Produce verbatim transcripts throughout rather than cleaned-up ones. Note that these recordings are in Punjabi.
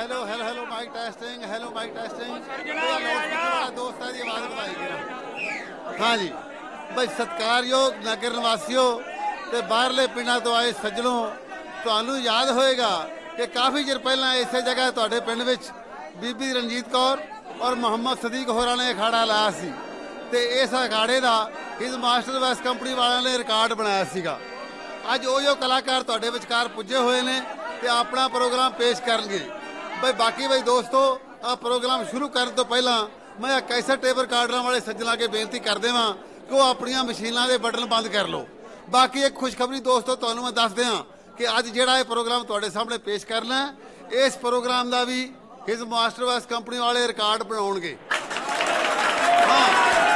Hello hello hello mike testing hello mike testing दोस्त है जी आवाज़ बताई। हाँ जी बई सत्कारयोग नगर निवासियों ते बाहरले पिंडां तो आए सज्जनों, तुहानूं याद होएगा कि काफ़ी चिर पहलां इसे जगह तुहाडे पिंड विच बीबी रणजीत कौर और मुहम्मद सदीक होरां ने अखाड़ा लाया सी ते इस अखाड़े दा हिज मास्टर वैस कंपनी वालियां ने रिकॉर्ड बनाया सीगा। अज वो जो कलाकार तुहाडे विचकार पुजे हुए ने ते अपना प्रोग्राम पेश करनगे। बई बाकी बई दोस्तों आ प्रोग्राम शुरू करने तो पहला मैं कैसेट टेप रिकॉर्डर वाले सज्जना के बेनती कर देवां कि वो अपनियां मशीनां दे बटन बंद कर लो। बाकी एक खुशखबरी दोस्तों तुहानूं मैं दस दियां कि अज जिहड़ा ये प्रोग्राम तुहाडे सामने पेश करना है इस प्रोग्राम का भी हिज मास्टर वैस कंपनी वाले रिकॉर्ड बनाउणगे। हाँ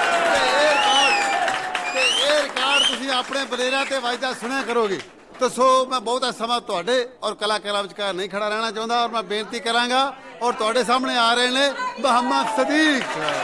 ते ये रिकॉर्ड तुसीं अपने बलेरा ते वाजदा सुनिया करोगे। तो सो मैं बहुता समा तुहाडे और कलाकारां विचकार नहीं खड़ा रहना चाहुंदा और मैं बेनती करांगा और तुहाडे सामने आ रहे ने मुहम्मद सदीक।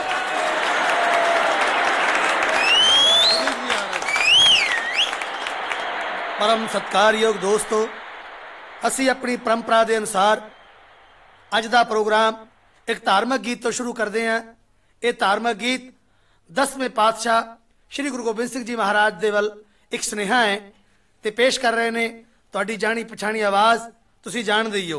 परम सत्कारयोग दोस्तों, असी अपनी परंपरा के अनुसार अज का प्रोग्राम एक धार्मिक गीत तो शुरू करते हैं। ये धार्मिक गीत दसवें पातशाह श्री गुरु गोबिंद सिंह जी महाराज दे वल एक स्नेहा है ते पेश कर रहे ने तुहाडी जानी पछाणी आवाज़ तुसी जान दईओ।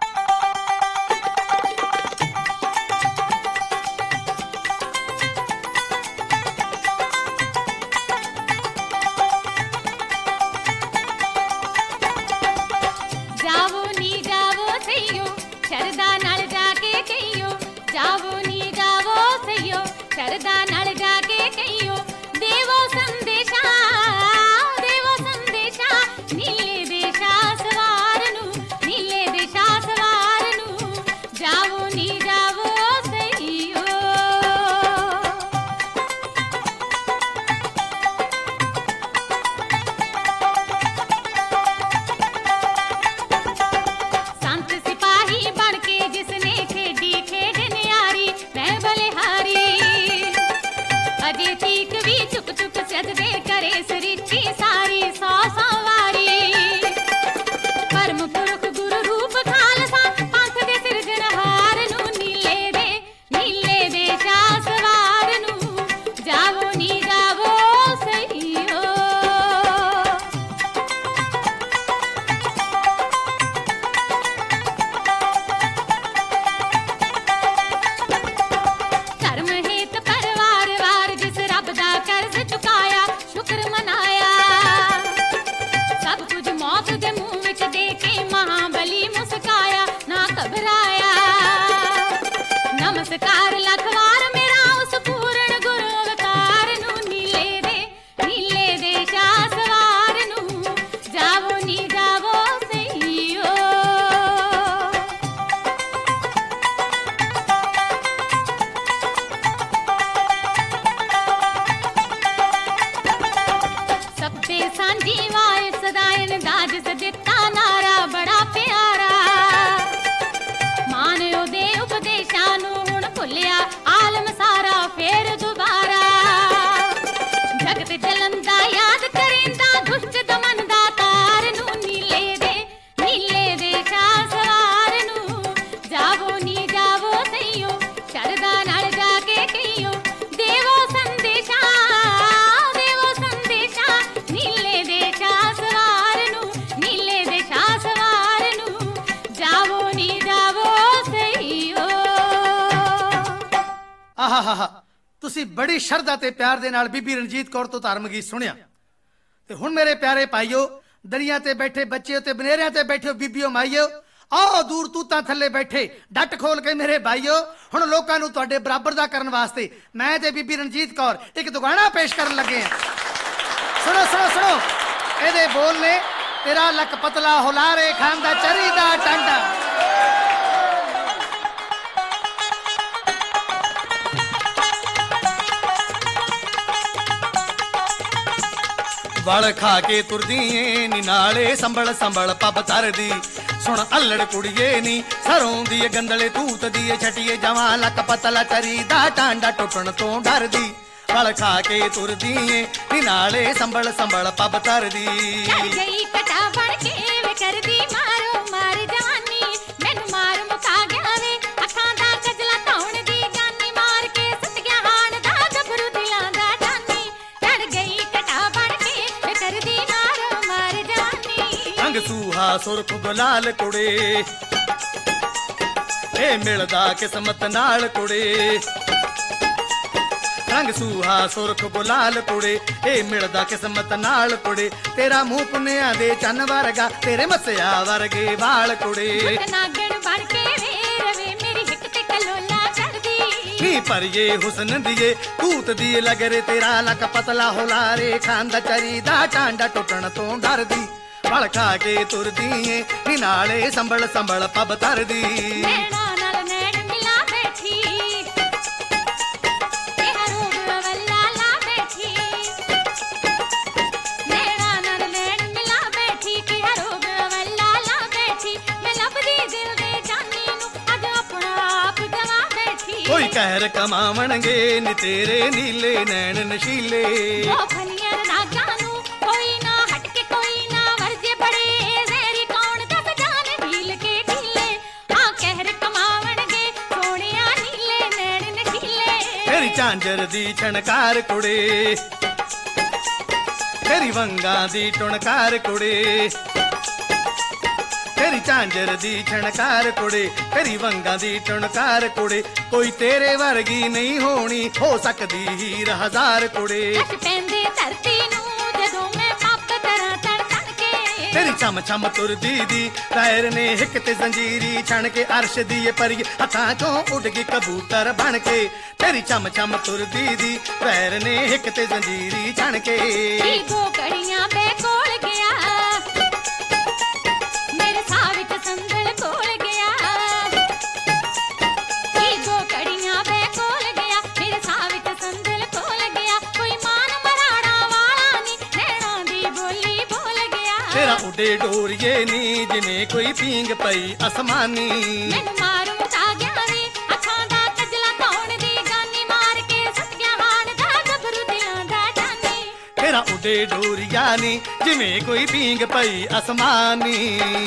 जावो नी जावो सैयो शरदा नाल जाके कहियो, जावो नी जावो सैयो शरदा नाल जाके कहियो, देवो संदेशा देवो संदेशा नीले देशा सवार नू, नीले देशा सवार नू, जावो नी जावो सैयो। संत सिपाही बन के जिसने खेडी खेड न्यारी मैं बलिहारी, अजे तीक भी चुक चुक सजदे करे सरिची सारी सौ सवारी, परम पुरख गुरु रूप खालसा पंथ दे सिरजनहार नू, नीले दे नीले देशा सवार नू, जावो नी जावो सैयो। कर्म हेत परवार वार जिस रब दा कर्ज चुकाया शुक्र मनाया, सब कुछ मौत दे मुंह विच दे के महाबली मुस्काया ना घबराया, नमस्कार लख वार मेरा उस पूर्ण गुरु अवतार नू, नीले दे नीले देशा सवार नू, जावो नी जावो सैयो। सबते सांझी वाए सदायन दाज सदिता नारा बड़ा प्यारा, मान ओदे उपदेशां नू हुण भुलिया आलम सारा फेर दुबारा, जगत जलंदा याद करेंदा दुष्ट दमन दा तार नू, नीले दे नीले देशा सवार नू, जावो नी जावो सैयो शरदा नाल जाके कहियो, देवो संदेशा देवो संदेशा नीले देशा सवार नू, नीले देशा सवार नू, जावो नी जावो सैयो। आहा हा हा तुसी बड़ी शरधा ते प्यार दे नाल बीबी रणजीत कौर तो धार्मिक गीत सुनिया ते हुण मेरे प्यारे भाईओ, दरिया ते बैठे बच्चे ते बनेरिया ते बैठे बीबीओ माईओ, आओ दूर तूतां थल्ले बैठे डट खोल के मेरे भाईओ, हुण लोकां नूं तुहाडे बराबर दा करन वास्ते मैं ते बीबी रणजीत कौर एक दुगाना पेश करन लगे हैं। सुनो सुनो सुनो एदे बोल ने, तेरा लक पतला हुलारे खांदा चरी दा टांडा, वल खा के तुरदी नी नाले संभल संभल पब तरदी, सुन अल्लड़ कुड़िए नी सरों दी गंदले तूत दी छटिए जवां लक पतला चरी दा टांडा टुटण तो डरदी, वल खा के तुरदी नी नाले संभल संभल पब तरदी। चढ़ गई कटा बन के वे कर दी मारो मार जवानी, मैनू मार मुका गया ਸੂਹਾ ਸੁਰਖ ਗੁਲਾਲ ਕੁੜੇ ਇਹ ਮਿਲਦਾ ਕਿਸਮਤ ਨਾਲ ਕੁੜੇ ਰੰਗ ਸੂਹਾ ਸੁਰਖ ਗੁਲਾਲ ਕੁੜੇ ਇਹ ਮਿਲਦਾ ਕਿਸਮਤ ਨਾਲ ਕੁੜੇ ਤੇਰਾ ਮੂੰਹ ਪੁੰਨਿਆਂ ਦੇ ਚੰਨ ਵਰਗਾ ਤੇਰੇ ਮੱਸਿਆ ਵਰਗੇ ਵਾਲ ਕੁੜੇ ਨਾਗਣ ਬਣ ਕੇ ਵੇ ਰਵੇ ਮੇਰੀ ਹਿੱਕ ਤੇ ਕਲੋਲਾ ਚੜਦੀ ਨੀ ਪਰਿਏ ਹੁਸਨ ਦੀਏ ਕੂਤ ਦੀ ਲਗਰੇ ਤੇਰਾ ਲੱਕ ਪਤਲਾ ਹੁਲਾਰੇ ਖਾਂਦਾ ਚਰੀ ਦਾ ਟਾਂਡਾ ਟੁੱਟਣ ਤੋਂ ਡਰਦੀ ਵਲ ਖਾ ਕੇ ਤੁਰਦੀ ਏ ਨੀ ਨਾਲੇ ਸੰਭਲ ਸੰਭਲ ਪੱਬ ਤਰਦੀ ਨੈਣਾ ਨਾਲ ਨੈਣ ਮਿਲਾ ਬੈਠੀ ਇਹ ਰੂਪ ਵੱਲਾ ਲਾ ਬੈਠੀ ਨੈਣਾ ਨਾਲ ਨੈਣ ਮਿਲਾ ਬੈਠੀ ਕਿ ਰੂਪ ਵੱਲਾ ਲਾ ਬੈਠੀ ਮੈਂ ਲੱਭਦੀ ਦਿਲ ਦੇ ਜਾਨੀ ਨੂੰ ਅੱਜ ਆਪਣਾ ਆਪ ਗਵਾ ਬੈਠੀ ਕੋਈ ਕਹਿਰ ਕਮਾਵਣਗੇ ਨੀ ਤੇਰੇ ਨੀਲੇ ਨੈਣ ਨਸ਼ੀਲੇ ਉਹ ਫਨੀਆਂ ਨਾਗਾਂ ਨੂੰ ਕੋਈ ਨਾ ਹਟ ਕੇ ਕੋਈ ਨਾ ਵਰਜੇ ਬੜੇ ਜ਼ਹਿਰੀ ਕੌਣ ਦੱਸ ਜਾਣ ਢੀਲ ਕੇ ਢੀਲੇ ਹਾਂ ਕਹਿਰ ਕਮਾਵਣਗੇ ਸੋਹਣਿਆ ਨੀਲੇ ਨੈਣ ਨਸ਼ੀਲੇ ਤੇਰੀ ਝਾਂਜਰ ਦੀ ਛਣਕਾਰ ਕੁੜੇ ਤੇਰੀ ਵੰਗਾਂ ਦੀ ਟੁਣਕਾਰ ਕੁੜੇ ਤੇਰੀ ਝਾਂਜਰ ਦੀ ਛਣਕਾਰ ਕੁੜੇ ਤੇਰੀ ਵੰਗਾਂ ਦੀ ਟੁਣਕਾਰ ਕੁੜੇ ਕੋਈ ਤੇਰੇ ਵਰਗੀ ਨਹੀਂ ਹੋਣੀ ਹੋ ਸਕਦੀ ਹੀਰ ਹਜ਼ਾਰ ਕੁੜੇ ਕੱਟ ਪੈਂਦੇ ਧਰਤੀ ਨੂੰ ਜਦੋਂ ਮੈਂ ਪੱਪ ਤਰਾਂ ਤੜ ਤੜ ਕੇ ਤੇਰੀ ਚਮ ਚਮ ਤੁਰਦੀ ਦੀ ਪੈਰ ਨੇ ਹਿੱਕ ਤੇ ਜ਼ੰਜੀਰੀ ਛਣ ਕੇ ਅਰਸ਼ ਦੀ ਏ ਪਰੀ ਹੱਥਾਂ ਚੋਂ ਉੱਡ ਗਈ ਕਬੂਤਰ ਬਣ ਕੇ ਤੇਰੀ ਚਮ ਚਮ ਤੁਰਦੀ ਦੀ ਪੈਰ ਨੇ ਹਿੱਕ ਤੇ ਜ਼ੰਜੀਰੀ ਛਣ ਕੇ ਕੀ ਗੋ ਕੜੀਆਂ ਬੇ ਕੋਲ ਗਿਆ ਮੇਰੇ ਸਾਹ ਵਿੱਚ ਸੰਦਲ ਕੋਲ ਗਿਆ ਕੀ ਗੋ ਕੜੀਆਂ ਬੇ ਕੋਲ ਗਿਆ ਮੇਰੇ ਸਾਹ ਵਿੱਚ ਸੰਦਲ ਕੋਲ ਗਿਆ ਕੋਈ ਮਾਨ ਮਰਾੜਾ ਵਾਲਾ ਨੀ ਨੈਣਾ ਦੀ ਬੋਲੀ ਬੋਲ ਗਿਆ ਤੇਰਾ ਉੱਡੇ ਡੋਰੀਏ ਨੀ ਜਿਵੇਂ ਕੋਈ ਪੀਂਗ ਪਈ ਅਸਮਾਨੀ ਮੈਨੂੰ ਮਾਰੂ ਤਾ ਗਿਆ ਵੇ ਅੱਖਾਂ ਦਾ ਕਜਲਾ ਕੌਣ ਦੀ ਗਾਨੀ ਮਾਰ ਕੇ ਸੱਤ ਗਿਆ ਹਾਨ ਦਾ ਗੱਭਰੂ ਦਿਲਾਂ ਦਾ ਜਾਨੀ ਤੇਰਾ ਉੱਡੇ ਡੋਰੀਆ ਨੀ ਜਿਵੇਂ ਕੋਈ ਪੀਂਗ ਪਈ ਅਸਮਾਨੀ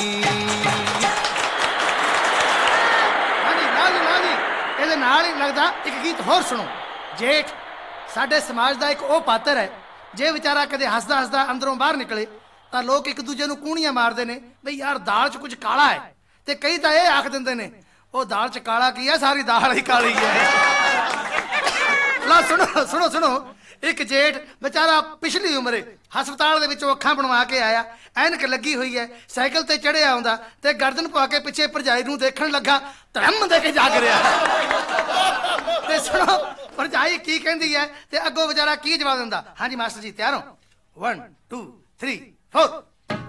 ਹਾਂਜੀ ਨਾਲ ਹੀ ਨਾਲ ਹੀ ਇਹਦੇ ਨਾਲ ਹੀ ਲੱਗਦਾ ਇੱਕ ਗੀਤ ਹੋਰ ਸੁਣੋ ਜੇਠ ਸਾਡੇ ਸਮਾਜ ਦਾ ਇੱਕ ਉਹ ਪਾਤਰ ਹੈ ਜੇ ਵਿਚਾਰਾ ਕਦੇ ਹੱਸਦਾ ਹੱਸਦਾ ਅੰਦਰੋਂ ਬਾਹਰ ਨਿਕਲੇ ਤਾਂ ਲੋਕ ਇੱਕ ਦੂਜੇ ਨੂੰ ਕੂਣੀਆਂ ਮਾਰਦੇ ਨੇ ਬਈ ਯਾਰ ਦਾਲ 'ਚ ਕੁਝ ਕਾਲਾ ਹੈ ਤੇ ਕਈ ਤਾਂ ਇਹ ਆਖ ਦਿੰਦੇ ਨੇ ਉਹ ਦਾਲ 'ਚ ਕਾਲਾ ਕੀ ਹੈ ਸਾਰੀ ਦਾਲ ਹੀ ਕਾਲੀ ਹੈ ਲਾ ਸੁਣੋ ਸੁਣੋ ਸੁਣੋ ਇੱਕ ਜੇਠ ਵਿਚਾਰਾ ਪਿਛਲੀ ਉਮਰੇ ਹਸਪਤਾਲ ਦੇ ਵਿੱਚੋਂ ਅੱਖਾਂ ਬਣਵਾ ਕੇ ਆਇਆ ਐਨਕ ਲੱਗੀ ਹੋਈ ਹੈ ਸਾਈਕਲ ਤੇ ਚੜਿਆ ਆਉਂਦਾ ਤੇ ਗਰਦਨ ਪਾ ਕੇ ਪਿੱਛੇ ਭਰਜਾਈ ਨੂੰ ਦੇਖਣ ਲੱਗਾ ਧਰਮ ਦੇ ਕੇ ਜਾਗ ਰਿਹਾ ਤੇ ਸੁਣੋ ਭਰਜਾਈ ਕੀ ਕਹਿੰਦੀ ਹੈ ਤੇ ਅੱਗੋਂ ਵਿਚਾਰਾ ਕੀ ਜਵਾਬ ਦਿੰਦਾ ਹਾਂਜੀ ਮਾਸਟਰ ਜੀ ਤਿਆਰ ਹੋ ਵਨ ਟੂ ਥ੍ਰੀ ਫੋਰ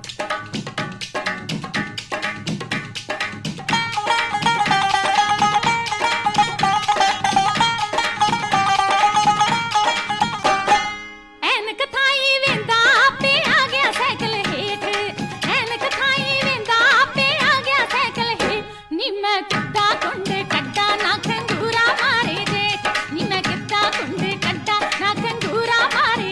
ਐਨਕ ਥਾਈ ਵੇਂਦਾ ਆਪੇ ਆ ਗਿਆ ਸਾਈਕਲ ਹੇਠ ਐਨਕ ਥਾਈ ਵੇਂਦਾ ਆਪੇ ਆ ਗਿਆ ਸਾਈਕਲ ਹੇਠ ਨੀ ਮੈਂ ਕਿੱਦਾਂ ਕੁੰਡੇ ਕੱਢਾ ਨਾ ਖੰਗੂਰਾ ਮਾਰੇ ਜੇਠ ਨੀ ਮੈਂ ਕਿੱਦਾਂ ਕੁੰਡੇ ਕੱਢਾ ਨਾ ਖੰਗੂਰਾ ਮਾਰੇ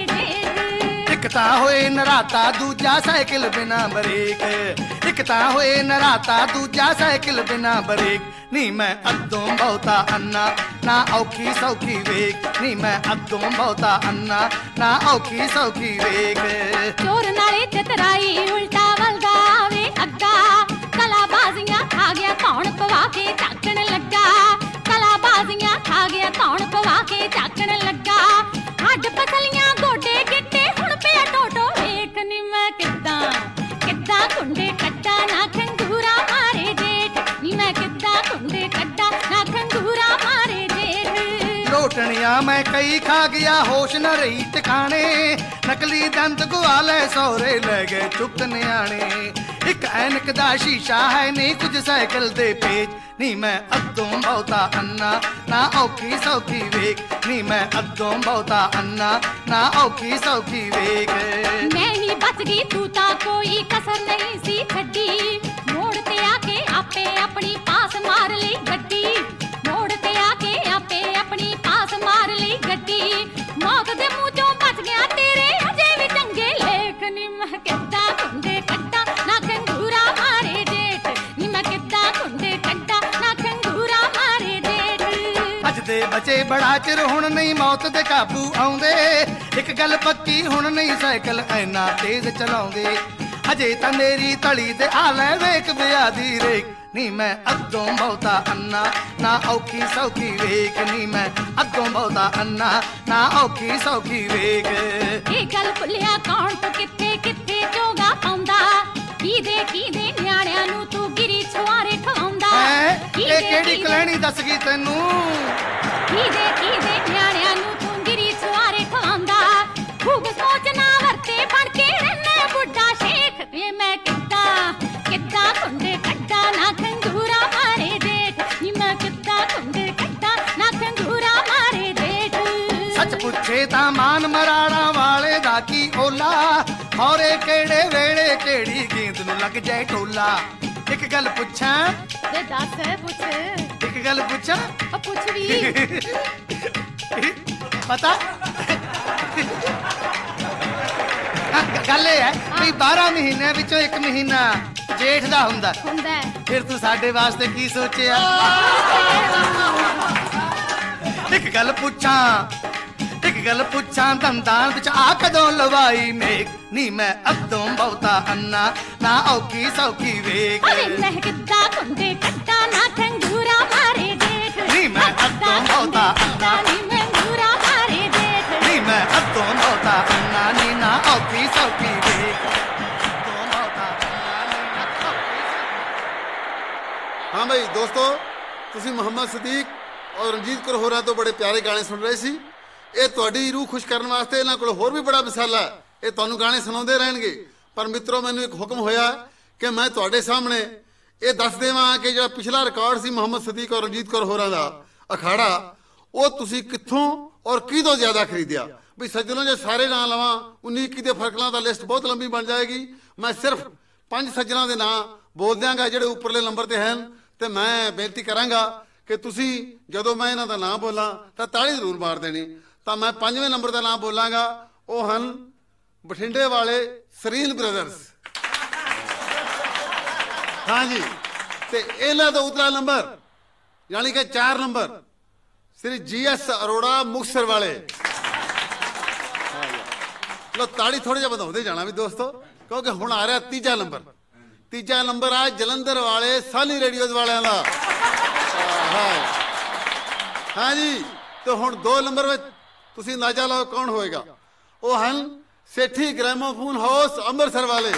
ਜੇਠ ਇੱਕ ਤਾਂ ਹੋਏ ਨਰਾਤਾ ਦੂਜਾ ਸਾਈਕਲ ਬਿਨਾ ਬ੍ਰੇਕ ਇੱਕ ਤਾਂ ਹੋਏ ਨਰਾਤਾ ਦੂਜਾ ਸਾਈਕਲ ਬਿਨਾ ਬ੍ਰੇਕ ਨੀ ਮੈਂ ਅੱਧੋਂ ਬਹੁਤਾ ਅੰਨਾ ਨਾ ਔਖੀ ਸੌਖੀ ਵੇਖ ਨੀ ਮੈਂ ਅੱਧੋਂ ਬਹੁਤਾ ਅੰਨਾ ਨਾ ਔਖੀ ਸੌਖੀ ਵੇਖ ਚੋਰ ਨਾਲੇ ਚਤਰਾਈ ਉਲਟਾ ਵਲਦਾ ਆਵੇ ਅੱਗਾ ਕਲਾ ਬਾਜ਼ੀਆਂ ਖਾ ਗਿਆ ਕੌਣ ਪਵਾ ਕੇ ਝਾਕਣ ਲੱਗਾ ਕਲਾ ਬਾਜ਼ੀਆਂ ਖਾ ਗਿਆ ਕੌਣ ਪਵਾ ਕੇ ਝਾਕਣ ਲੱਗਾ ਹੱਡ ਪਸਲੀਆਂ ਗੋਡੇ ਗਿੱਟੇ ਹੁਣ ਪਿਆ ਟੋਟੋ ਵੇਖ ਨੀ ਮੈਂ ਕਿੱਦਾਂ ਕਿੱਦਾਂ ਕੁੰਡੇ ਕੱਟਾ ਨਾ ਖੰਗੂਰਾ ਮਾਰੇ ਜੇਠ ਨੀ ਮੈਂ ਕਿੱਦਾਂ ਕੁੰਡੇ ਕੱਟਾ ਨਾ ਖੰਗੂਰਾ ਮਾਰੇ ਜੇਠ ਲੋਟਣੀਆਂ ਮੈਂ ਕਈ ਖਾ ਗਿਆ ਹੋਸ਼ ਨਾ ਰਹੀ ਟਿਕਾਣੇ ਨਕਲੀ ਦੰਦ ਗਵਾ ਲੈ ਸੌਰੇ ਲੈ ਗਏ ਚੁੱਕ ਨਿਆਣੇ ਇੱਕ ਐਨਕ ਦਾ ਸ਼ੀਸ਼ਾ ਹੈ ਨਹੀਂ ਕੁਝ ਸਾਈਕਲ ਦੇ ਪੇਚ ਨੀ ਮੈਂ ਅੱਧੋਂ ਬਹੁਤਾ ਅੰਨਾ ਨਾ ਔਖੀ ਸੌਖੀ ਵੇਖ ਨੀ ਮੈਂ ਅੱਧੋਂ ਬਹੁਤਾ ਅੰਨਾ ਨਾ ਔਖੀ ਸੌਖੀ ਵੇਖ ਮੈਂ ਹੀ ਬਚ ਗਈ ਤੂੰ ਤਾਂ ਕੋਈ ਕਸਰ ਨਹੀਂ ਸੀ ਛੱਡੀ ਮੋੜ ਤੇ ਆ ਕੇ ਆਪੇ ਆਪਣੀ ਪਾਸ ਮਾਰ ਲਈ ਗੱਡੀ ਮੋੜ ਤੇ ਆ ਕੇ ਆਪੇ ਆਪਣੀ ਪਾਸ ਮਾਰ ਲਈ ਗੱਡੀ ਮੌਤ ਦੇ ਮੂੰਹ ਚੋਂ ਬਚ ਗਿਆ ਤੇਰੇ ਅਜੇ ਵੀ ਚੰਗੇ ਲੇਖ ਨੀ ਮੈਂ ਕਿੱਦਾਂ ਕੁੰਡੇ ਕੱਟਾ ਨਾ ਖੰਗੂਰਾ ਮਾਰੇ ਜੇਠ ਨੀ ਮੈਂ ਕਿੱਦਾਂ ਕੁੰਡੇ ਕੱਟਾ ਨਾ ਖੰਗੂਰਾ ਮਾਰੇ ਜੇਠ ਅੱਜ ਦੇ ਬਚੇ ਬੜਾ ਚਿਰ ਹੁਣ ਨਹੀਂ ਮੌਤ ਦੇ ਕਾਬੂ ਆਉਂਦੇ ਇੱਕ ਗੱਲ ਪੱਕੀ ਹੁਣ ਨਹੀਂ ਸਾਈਕਲ ਐਨਾ ਤੇਜ਼ ਚਲਾਉਂਦੇ ਅਜੇ ਤਾਂ ਮੇਰੀ ਤਲੀ ਤੇ ਆ ਲੈ ਵੇਖ ਵਿਆਹ ਦੀ ਰੇਖ ਨੀ ਮੈਂ ਅੱਗੋਂ ਬਹੁਤਾ ਅੰਨਾ ਨਾ ਔਖੀ ਸੌਖੀ ਵੇਖ ਨੀ ਮੈਂ ਅੱਗੋਂ ਬਹੁਤਾ ਅੰਨਾ ਨਾ ਔਖੀ ਸੌਖੀ ਵੇਖ। ਇਹ ਗੱਲ ਭੁੱਲਿਆ ਕੌਣ ਤੂੰ ਕਿੱਥੇ ਕਿੱਥੇ ਚੋਗਾ ਪਾਉਂਦਾ ਕੀਦੇ ਕੀਦੇ ਨਿਆਣਿਆਂ ਨੂੰ ਤੂੰ ਗਿਰੀ ਛੁਆਰੇ ਖਵਾਉਂਦਾ। ਇਹ ਕਿਹੜੀ ਕਲੈਣੀ ਦੱਸ ਗਈ ਤੈਨੂੰ ਕੀਦੇ ਕੀਦੇ ਨਿਆਣਿਆਂ ਨੂੰ ਤੂੰ ਗਿਰੀ ਛੁਆਰੇ ਖਵਾਉਂਦਾ। ਖੂਬ ਸੋਚ ਨਾ ਵਰਤੇ ਬਣ ਕੇ ਰਹਿਣਾ ਬੁੱਢਾ ਸ਼ੇਖ ਵੇ ਮੈਂ ਕਿੱਦਾਂ ਕਿੱਦਾਂ ਕੁੰਡੇ ਕੱਢਾ ਨਾ ਖੰਗੂਰਾ ਮਾਰੇ ਦੇਖ ਨੀ ਮੈਂ ਕਿੱਦਾਂ ਕੁੰਡੇ ਕੱਢਾ ਨਾ ਖੰਗੂਰਾ ਮਾਰੇ ਦੇਖ। ਸੱਚ ਪੁੱਛੇ ਤਾਂ ਮਾਨ ਮਰਾੜਾ ਵਾਲੇ ਦਾ ਕੀ ਓਲਾ ਔਰੇ ਕਿਹੜੇ ਵੇਲੇ ਕਿਹੜੀ ਗੇਂਦ ਨੂੰ ਲੱਗ ਜਾਏ ਟੋਲਾ। ਇੱਕ ਗੱਲ ਪੁੱਛਾਂ ਵੇ ਦੱਸ ਪੁੱਛ ਇੱਕ ਗੱਲ ਪੁੱਛਾਂ ਉਹ ਪੁੱਛ ਵੀ ਪਤਾ ਗੱਲ ਇਹ ਹੈ ਵੀ ਬਾਰਾਂ ਮਹੀਨਿਆਂ ਵਿੱਚੋਂ ਇੱਕ ਮਹੀਨਾ ਜੇਠ ਦਾ ਹੁੰਦਾ ਹੁੰਦਾ ਫਿਰ ਤੂੰ ਸਾਡੇ ਵਾਸਤੇ ਕੀ ਸੋਚਿਆ। ਇੱਕ ਗੱਲ ਪੁੱਛਾਂ ਇੱਕ ਗੱਲ ਪੁੱਛਾਂ ਦੰਦਾਂ ਵਿੱਚ ਆ ਕਦੋਂ ਲਵਾਈ ਮੇਕ ਨੀ ਮੈਂ ਅੱਧੋਂ ਬਹੁਤਾ ਅੰਨਾ ਨਾ ਔਖੀ ਸੌਖੀ ਵੇਖ। ਅਰੇ ਮੈਂ ਕਿੱਦਾਂ ਕੁੰਡੇ ਕੱਢਾ ਨਾ ਖੰਗੂਰਾ ਮਾਰੇ ਦੇਖ ਨੀ ਮੈਂ ਅੱਧੋਂ ਬਹੁਤਾ ਅੰਨਾ ਨੀ ਮੈਂ ਖੰਗੂਰਾ ਮਾਰੇ ਦੇਖ ਨੀ ਮੈਂ ਅੱਧੋਂ ਬਹੁਤਾ ਅੰਨਾ ਨੀ ਨਾ ਔਖੀ ਸੌਖੀ ਵੇਖ। हाँ भाई दोस्तों ਤੁਸੀਂ ਮੁਹੰਮਦ ਸਦੀਕ ਔਰ ਰਣਜੀਤ ਕੌਰ ਹੋਰਾਂ ਤੋਂ ਬੜੇ ਪਿਆਰੇ ਗਾਣੇ ਸੁਣ ਰਹੇ ਸੀ। ਇਹ ਤੁਹਾਡੀ ਰੂਹ ਖੁਸ਼ ਕਰਨ ਵਾਸਤੇ ਇਹਨਾਂ ਕੋਲ ਹੋਰ ਵੀ ਬੜਾ ਮਸਾਲਾ ਹੈ, ਇਹ ਤੁਹਾਨੂੰ ਗਾਣੇ ਸੁਣਾਉਂਦੇ ਰਹਿਣਗੇ। ਪਰ ਮਿੱਤਰੋ ਮੈਨੂੰ ਇੱਕ ਹੁਕਮ ਹੋਇਆ ਕਿ ਮੈਂ ਤੁਹਾਡੇ ਸਾਹਮਣੇ ਇਹ ਦੱਸ ਦੇਵਾਂ ਕਿ ਜਿਹੜਾ ਪਿਛਲਾ ਰਿਕਾਰਡ ਸੀ ਮੁਹੰਮਦ ਸਦੀਕ ਔਰ ਰਣਜੀਤ ਕੌਰ ਹੋਰਾਂ ਦਾ ਅਖਾੜਾ ਉਹ ਤੁਸੀਂ ਕਿੱਥੋਂ ਔਰ ਕਿਹਦੋਂ ਜ਼ਿਆਦਾ ਖਰੀਦਿਆ। ਵੀ ਸੱਜਣੋ ਜੇ ਸਾਰੇ ਨਾਂ ਲਵਾਂ ਉੱਨੀ ਇੱਕੀ ਦੇ ਫਰਕਲਾਂ ਦਾ ਲਿਸਟ ਬਹੁਤ ਲੰਬੀ ਬਣ ਜਾਏਗੀ। ਮੈਂ ਸਿਰਫ ਪੰਜ ਸੱਜਣਾਂ ਦੇ ਨਾਂ ਬੋਲ ਦਿਆਂਗਾ ਜਿਹੜੇ ਉੱਪਰਲੇ ਨੰਬਰ ਤੇ ਹਨ ਤੇ ਮੈਂ ਬੇਨਤੀ ਕਰਾਂਗਾ ਕਿ ਤੁਸੀਂ ਜਦੋਂ ਮੈਂ ਇਹਨਾਂ ਦਾ ਨਾਂ ਬੋਲਾਂ ਤਾਂ ਤਾੜੀ ਜ਼ਰੂਰ ਮਾਰ ਦੇਣੀ। ਤਾਂ ਮੈਂ ਪੰਜਵੇਂ ਨੰਬਰ ਦਾ ਨਾਂ ਬੋਲਾਂਗਾ, ਉਹ ਹਨ ਬਠਿੰਡੇ ਵਾਲੇ ਸਰੀਨ ਬ੍ਰਦਰਸ। ਹਾਂਜੀ ਤੇ ਇਹਨਾਂ ਦਾ ਉਤਲਾ ਨੰਬਰ ਯਾਨੀ ਕਿ ਚਾਰ ਨੰਬਰ ਸ੍ਰੀ ਜੀ ਐਸ ਅਰੋੜਾ ਮੁਕਤਸਰ ਵਾਲੇ। ਲੋ ਤਾੜੀ ਥੋੜਾ ਜਿਹਾ ਵਧਾਉਂਦੇ ਜਾਣਾ ਵੀ ਦੋਸਤੋ ਕਿਉਂਕਿ ਹੁਣ ਆ ਰਿਹਾ ਤੀਜਾ ਨੰਬਰ। ਤੀਜਾ ਨੰਬਰ ਆ ਜਲੰਧਰ ਵਾਲੇ ਸਾਨੀ ਰੇਡੀਓਜ਼ ਵਾਲਿਆਂ ਦਾ। ਹਾਂਜੀ ਤੇ ਹੁਣ ਦੋ ਨੰਬਰ ਵਿੱਚ ਤੁਸੀਂ ਅੰਦਾਜ਼ਾ ਲਾਓ ਕੌਣ ਹੋਏਗਾ। ਉਹ ਹਨ ਸੇਠੀ ਗ੍ਰਾਮੋਫੋਨ ਹਾਊਸ ਅੰਮ੍ਰਿਤਸਰ ਵਾਲੇ।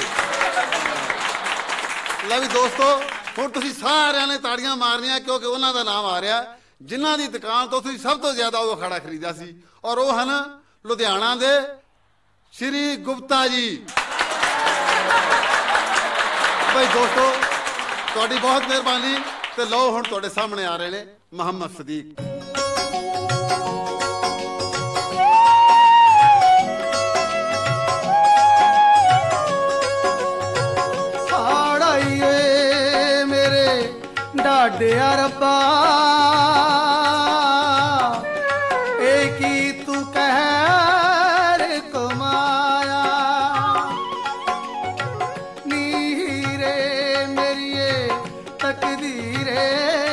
ਲੈ ਵੀ ਦੋਸਤੋ ਹੁਣ ਤੁਸੀਂ ਸਾਰਿਆਂ ਨੇ ਤਾੜੀਆਂ ਮਾਰਨੀਆਂ ਕਿਉਂਕਿ ਉਹਨਾਂ ਦਾ ਨਾਮ ਆ ਰਿਹਾ ਜਿਨ੍ਹਾਂ ਦੀ ਦੁਕਾਨ ਤੋਂ ਤੁਸੀਂ ਸਭ ਤੋਂ ਜ਼ਿਆਦਾ ਉਹ ਅਖਾੜਾ ਖਰੀਦਿਆ ਸੀ ਔਰ ਉਹ ਹਨ ਲੁਧਿਆਣਾ ਦੇ ਸ਼੍ਰੀ ਗੁਪਤਾ ਜੀ। ਭਾਈ ਦੋਸਤੋ ਤੁਹਾਡੀ ਬਹੁਤ ਮਿਹਰਬਾਨੀ ਤੇ ਲਓ ਹੁਣ ਤੁਹਾਡੇ ਸਾਹਮਣੇ ਆ ਰਹੇ ਨੇ ਮੁਹੰਮਦ ਸਦੀਕ। ਹਾੜਾਈਏ ਮੇਰੇ ਡਾਡਿਆ ਰੱਬਾ ਇਹ ਕੀ ਤੂੰ ਕਹਿਰ ਕਮਾਇਆ ਨੀਰੇ ਮੇਰੀਏ ਤਕਦੀਰੇ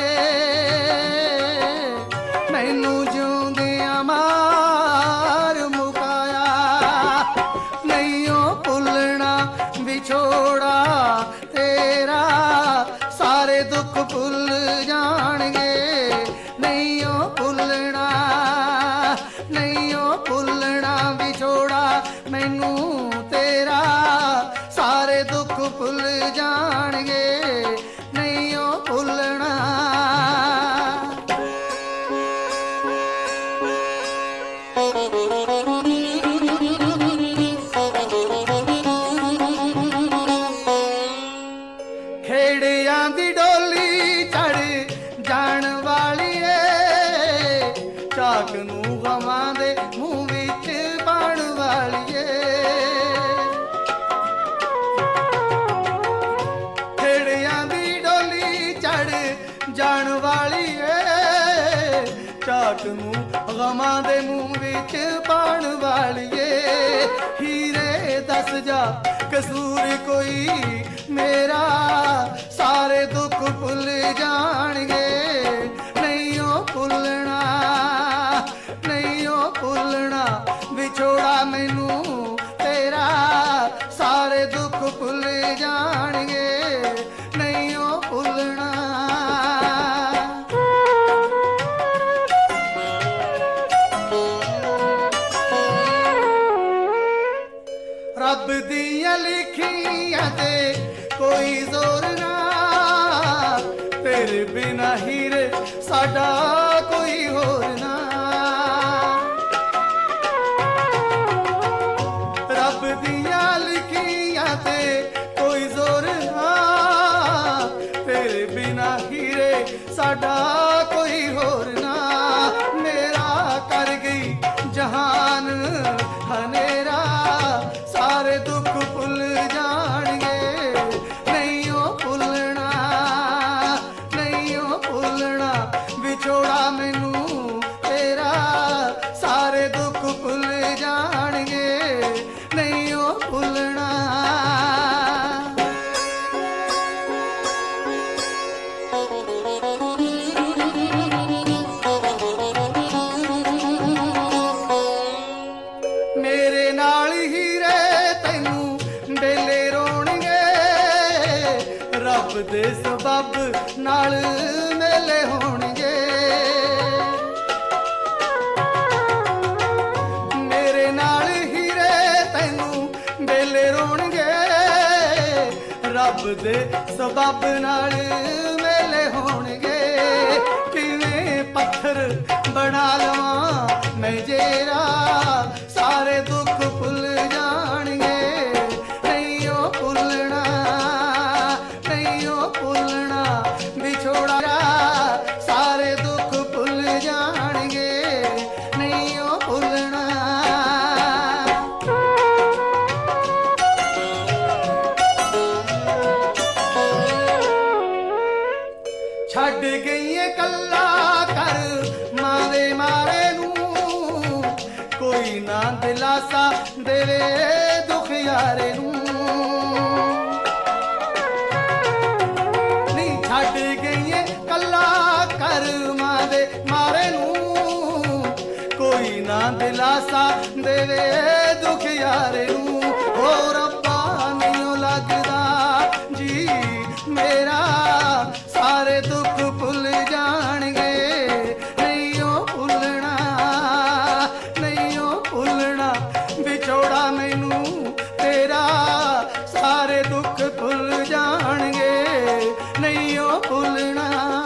ਮੈਨੂੰ ਜਿਉਂਦਿਆਂ ਮਾਰ ਮੁਕਾਇਆ ਨਹੀਂ ਉਹ ਭੁੱਲਣਾ ਵਿਛੋੜਾ ਤੇਰਾ ਸਾਰੇ ਦੁੱਖ ਭੁੱਲ ਜਾਣਗੇ ਨਹੀਂ ਉਹ ਭੁੱਲਣਾ ਨਹੀਂ ਉਹ ਭੁੱਲਣਾ ਵਿਛੋੜਾ ਮੈਨੂੰ ਤੇਰਾ ਸਾਰੇ ਦੁੱਖ ਭੁੱਲ ਜਾਣਗੇ ਨਹੀਂ ਉਹ ਭੁੱਲਣਾ। ਖੇੜਿਆਂ ਦੀ ਡੋਲੀ ਚੜ ਜਾਣ ਵਾਲੀ ਏ ਚਾਕ ਨੂੰ ਗਵਾਂ ਦੇ ਮੂੰਹ ਵਿੱਚ ਪਾਣ ਵਾਲੀ ਏ ਖੇੜਿਆਂ ਦੀ ਡੋਲੀ ਚੜ ਜਾਣ ਵਾਲੀ ਏ ਚਾਕ ਨੂੰ ਗਵਾਂ ਦੇ ਮੂੰਹ ਵਿੱਚ ਪਾਣ ਵਾਲੀ ਏ ਹੀਰੇ ਦੱਸ ਜਾ ਕਸੂਰ ਕੋਈ ਮੇਰਾ ਸਾਰੇ ਦੁੱਖ ਭੁੱਲ ਜਾਣਗੇ ਨਹੀਂ ਉਹ ਭੁੱਲਣਾ ਨਹੀਂ ਉਹ ਭੁੱਲਣਾ ਵਿਛੋੜਾ ਮੈਨੂੰ ਤੇਰਾ ਮੇਰਾ ਸਾਰੇ ਦੁੱਖ ਭੁੱਲ ਜਾਣਗੇ ਨਹੀਂ ਉਹ ਭੁੱਲਣਾ। ਰੱਬ ਦੀਆਂ ਲਿਖੀਆਂ ਤੇ ਕੋਈ ਜ਼ੋਰ ਨਾ, ਤੇਰੇ ਬਿਨਾ ਹੀਰੇ ਸਾਡਾ ਕੋਈ ਹੋਰ ਨਾ। ਰੱਬ ਦੀਆਂ ਲਿਖੀਆਂ ਤੇ ਕੋਈ ਜ਼ੋਰ ਨਾ, ਤੇਰੇ ਬਿਨਾ ਹੀਰੇ ਸਾਡਾ ਕੋਈ ਹੋਰ ਨਾ। ਮੇਰਾ ਕਰ ਗਈ ਜਹਾਨ ਹਨੇਰਾ, ਸਾਰੇ ਦੁੱਖ ਭੁੱਲ ਜਾਣਗੇ ਨਹੀਂ ਉਹ ਭੁੱਲਣਾ, ਨਹੀਂ ਉਹ ਭੁੱਲਣਾ। ਵਿਛੋੜਾ ਮੈਨੂੰ ਤੇਰਾ, ਸਾਰੇ ਦੁੱਖ ਭੁੱਲ ਜਾਣਗੇ ਨਹੀਂ ਉਹ ਭੁੱਲਣਾ। ਮੇਰੇ ਨਾਲ ਹੀਰੇ ਤੈਨੂੰ ਡੇਲੇ ਰੋਣਗੇ, ਰੱਬ ਦੇ ਸਬਬ ਨਾਲ ਮੇਲੇ ਹੋਣਗੇ। ਮੇਰੇ ਨਾਲ ਹੀਰੇ ਤੈਨੂੰ ਡੇਲੇ ਰੋਣਗੇ, ਰੱਬ ਦੇ ਸਬਬ ਨਾਲ ਮੇਲੇ ਹੋਣਗੇ। ਕਿਵੇਂ ਪੱਥਰ ਬਣਾ ਲਵਾਂ ਮੈਂ ਜੇਰਾ, ਸਾਰੇ ਦੁੱਖ ਭੁੱਲ ਜਾਣਗੇ ਨਹੀਂ ਉਹ ਭੁੱਲਣਾ, ਨਹੀਂ ਉਹ ਭੁੱਲਣਾ। ਵਿਛੋੜਾ ਸਾਰੇ ਦੁੱਖ ਭੁੱਲ ਜਾਣਗੇ ਨਹੀਂ ਉਹ ਭੁੱਲਣਾ। ਛੱਡ ਗਈ ਕੱਲਾ ਕਰ ਮਾਂ ਦੇ ਮਾਰੇ ਨੂੰ, ਕੋਈ ਨਾ ਦਿਲਾਸਾ ਦੇਵੇ ਦੁੱਖ ਯਾਰੇ ਨੂੰ। ਨਹੀਂ ਛੱਡ ਗਈ ਕੱਲਾ ਕਰ ਮਾਂ ਦੇ ਮਾਰੇ ਨੂੰ, ਕੋਈ ਨਾ ਦਿਲਾਸਾ ਦੇਵੇ ਦੁੱਖ ਯਾਰੇ ਨੂੰ। ਹੋ ਰੱਬਾ ਨਹੀਂ ਲੱਗਦਾ ਜੀ ਮੇਰਾ, ਸਾਰੇ ਦੁੱਖ ਭੁੱਲ ਜਾਣਗੇ ਨਹੀਂ ਉਹ ਭੁੱਲਣਾ, ਨਹੀਂ ਉਹ ਭੁੱਲਣਾ। ਵਿਛੋੜਾ ਮੈਨੂੰ ਤੇਰਾ, ਸਾਰੇ ਦੁੱਖ ਭੁੱਲ ਜਾਣਗੇ ਨਹੀਂ ਉਹ ਭੁੱਲਣਾ।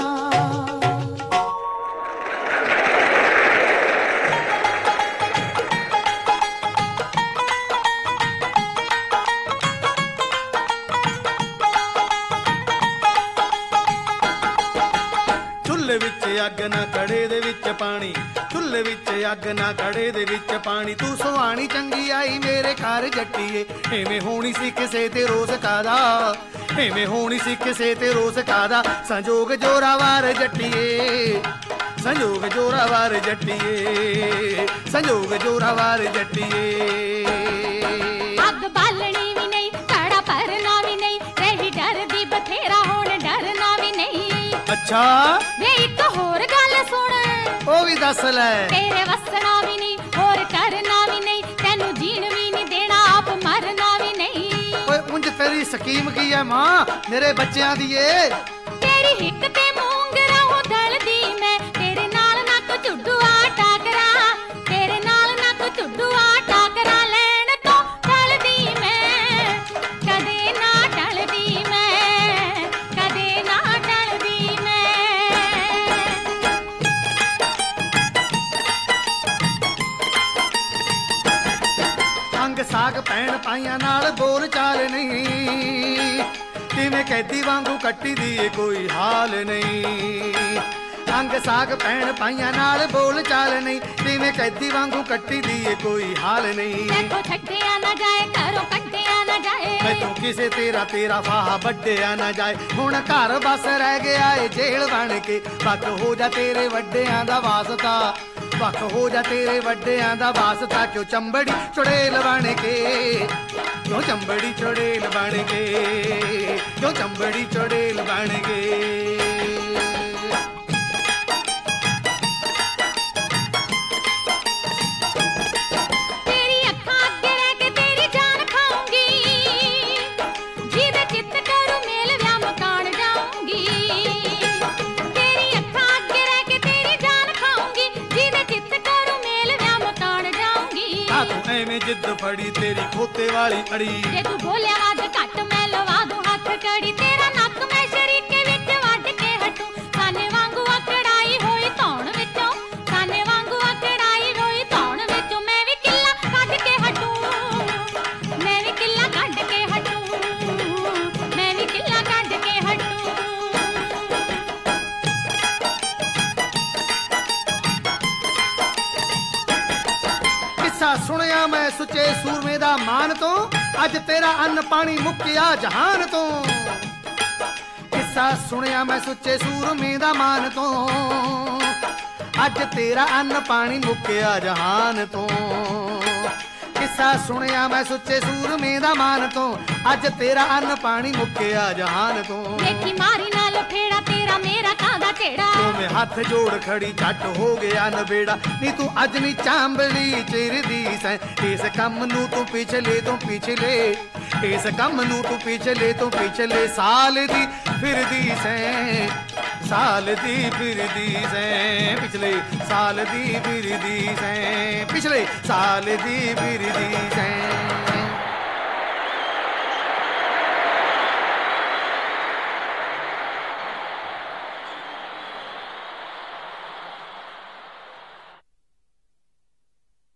ਚੁੱਲ੍ਹੇ ਵਿੱਚ ਅੱਗ ਨਾ ਕੜੇ ਦੇ ਵਿੱਚ ਪਾਣੀ, ਚੁੱਲ੍ਹੇ ਵਿੱਚ ਅੱਗ ਨਾ ਕੜੇ ਦੇ ਵਿੱਚ ਪਾਣੀ। ਤੂੰ ਸੁਹਾਣੀ ਚੰਗੀ ਆਈ ਮੇਰੇ ਘਰ ਜੱਟੀਏ, ਐਵੇਂ ਹੋਣੀ ਸੀ ਕਿਸੇ ਤੇ ਰੋਜ਼ ਕਾਦਾ, ਐਵੇਂ ਹੋਣੀ ਸੀ ਕਿਸੇ ਤੇ ਰੋਜ਼ ਕਾਦਾ। ਸੰਜੋਗ ਜੋਰਾਵਾਰ ਜੱਟੀਏ, ਸੰਜੋਗ ਜੋਰਾਵਾਰ ਜੱਟੀਏ, ਸੰਜੋਗ ਜੋਰਾਵਾਰ ਜੱਟੀਏ। ਅੱਗ ਬਾਲਣੀ ਵੀ ਨਹੀਂ, ਕਾੜਾ ਭਰਨਾ ਵੀ ਨਹੀਂ, ਰਹੀ ਡਰਦੀ ਬਥੇਰਾ ਹੁਣ ਡਰਨਾ ਵੀ ਨਹੀਂ। ਅੱਛਾ ਵੇ ਇੱਕ ਹੋਰ ਗੱਲ ਸੁਣ, ਉਹ ਵੀ ਦੱਸ ਲੈ। ਤੇਰੇ ਵਸਣਾ ਵੀ ਨਹੀਂ, ਹੋਰ ਕਰਨਾ ਵੀ ਨਹੀਂ, ਤੈਨੂੰ ਜੀਣ ਵੀ ਨਹੀਂ ਦੇਣਾ, ਆਪ ਮਰਨਾ ਵੀ ਨਹੀਂ। ਓਏ ਉਂਝ ਤੇਰੀ ਸਕੀਮ ਕੀ ਹੈ ਮਾਂ ਮੇਰੇ ਬੱਚਿਆਂ ਦੀ ਏ? ਤੇਰੀ ਹਿੱਕ ਤੇ ਮੂੰਗਰਾ ਹੋ ਦਲਦੀ ਮੈਂ, ਤੇਰੇ ਨਾਲ ਨੱਕ ਝੁੱਡੂ ਆਟਾ ਕਰਾਂ, ਤੇਰੇ ਨਾਲ ਨੱਕ ਝੁੱਡੂ ਆਟਾ ਕਰਾਂ। ਲੈਣ ਤੋਂ ਟਲਦੀ ਮੈਂ, ਕਦੇ ਨਾ ਟਲਦੀ ਮੈਂ, ਕਦੇ ਨਾ ਟਲਦੀ ਮੈਂ। ਅੰਗ ਸਾਗ ਪੈਣ ਪਾਈਆਂ ਨਾਲ ਬੋਲ ਚਾਲ ਨਹੀਂ, ਕਿਵੇਂ ਕੈਦੀ ਵਾਂਗੂ ਕੱਟੀ ਦੀ ਏ ਕੋਈ ਹਾਲ ਨਹੀਂ। ਅੰਗ ਸਾਗ ਪੈਣ ਪਾਈਆਂ ਨਾਲ ਬੋਲ ਚਾਲ ਨਹੀਂ, ਕਿਵੇਂ ਕੈਦੀ ਵਾਂਗੂ ਕੱਟੀ ਦੀ ਏ ਕੋਈ ਹਾਲ ਨਹੀਂ। ਦੇਖੋ ਛੱਡਿਆ ਨਾ ਜਾਏ, ਘਰੋਂ ਕੱਢਿਆ ਨਾ ਜਾਏ, ਮੈਥੋਂ ਕਿਸੇ ਤੇਰਾ ਤੇਰਾ ਫਾਹਾ ਵੱਡਿਆ ਨਾ ਜਾਏ। ਹੁਣ ਘਰ ਬਸ ਰਹਿ ਗਿਆ ਏ ਜੇਲ੍ਹ ਬਣ ਕੇ, ਵੱਖ ਹੋ ਜਾ ਤੇਰੇ ਵੱਡਿਆਂ ਦਾ ਵਾਸਤਾ, ਵੱਖ ਹੋ ਜਾ ਤੇਰੇ ਵੱਡਿਆਂ ਦਾ ਵਾਸਤਾ। ਕਿਉਂ ਚੰਬੜੀ ਚੁੜੇਲ ਬਣ ਕੇ, ਕਿਉਂ ਚੰਬੜੀ ਚੁੜੇਲ ਬਣ ਕੇ, ਕਿਉਂ ਚੰਬੜੀ ਚੁੜੇਲ ਬਣ ਕੇ। ਤੇਰੀ ਅੱਖਾਂ ਅੱਗੇ ਰਹਿ ਕੇ ਤੇਰੀ ਜਾਨ ਐਵੇਂ ਜਿੱਦ ਫੜੀ ਤੇਰੀ ਖੋਤੇ ਵਾਲੀ ਅੜੀ। ਜੇ ਤੂੰ ਬੋਲਿਆ ਅੱਜ ਘੱਟ ਮੈਂ ਲਵਾ ਦੂੰ ਹੱਥ ਕੜੀ, ਤੇਰਾ ਨੱਕ ਮੈਂ ਸ਼ਰੀਕੇ ਵਿੱਚ ਵੱਢ ਕੇ ਹਟੂ। ਸਾਨੇ ਵਾਂਗੂ ਅਕੜਾਈ ਹੋਈ ਧੌਣ ਵਿੱਚੋਂ, ਸਾਨੇ ਵਾਂਗੂ ਅਕੜਾਈ ਹੋਈ ਧੌਣ ਵਿੱਚੋਂ ਮੈਂ ਵੀ ਕਿੱਲਾ ਕੱਢ ਕੇ ਹਟੂ, ਮੈਂ ਵੀ ਕਿੱਲਾ ਕੱਢ ਕੇ ਹਟੂ, ਮੈਂ ਵੀ ਕਿੱਲਾ ਕੱਢ ਕੇ ਹਟੂ। ਕਿੱਸਾ ਸੁਣਿਆ ਮੈਂ ਸੁੱਚੇ ਸੂਰਮੇ ਦਾ ਮਾਨ ਤੋਂ, ਅੱਜ ਤੇਰਾ ਅੰਨ ਪਾਣੀ ਮੁੱਕਿਆ ਜਹਾਨ ਤੋਂ। ਕਿੱਸਾ ਸੁਣਿਆ ਮੈਂ ਸੁੱਚੇ ਸੂਰਮੇ ਦਾ ਮਾਨ ਤੋਂ, ਅੱਜ ਤੇਰਾ ਅੰਨ ਪਾਣੀ ਮੁੱਕਿਆ ਜਹਾਨ ਤੋਂ। ਕਿੱਸਾ ਸੁਣਿਆ ਮੈਂ ਸੁੱਚੇ ਸੂਰਮੇ ਦਾ ਮਾਨ ਤੋਂ, ਅੱਜ ਤੇਰਾ ਅੰਨ ਪਾਣੀ ਮੁੱਕਿਆ ਜਹਾਨ ਤੋਂ। ਦੇਖੀ ਮਾਰੀ ਨਾਲ ਫੇੜਾ ਤੇਰਾ ਮੇਰਾ ਕਾਹਦਾ ਢੇੜਾ, ਮੈਂ ਹੱਥ ਜੋੜ ਖੜੀ ਝੱਟ ਹੋ ਗਿਆ ਨਵੇੜਾ। ਨੀ ਤੂੰ ਅੱਜ ਨੀ ਚਾਂਬਲੀ ਚਿਰਦੀ ਸੈਂ, ਇਸ ਕੰਮ ਨੂੰ ਤੂੰ ਪਿਛਲੇ ਤੋਂ ਪਿਛਲੇ, ਇਸ ਕੰਮ ਨੂੰ ਤੂੰ ਪਿਛਲੇ ਤੋਂ ਪਿਛਲੇ ਸਾਲ ਦੀ ਫਿਰਦੀ ਸੈਂ, ਸਾਲ ਦੀ ਫਿਰਦੀ ਸੈਂ, ਪਿਛਲੇ ਸਾਲ ਦੀ ਫਿਰਦੀ ਸੈਂ, ਪਿਛਲੇ ਸਾਲ ਦੀ ਫਿਰਦੀ ਸੈਂ।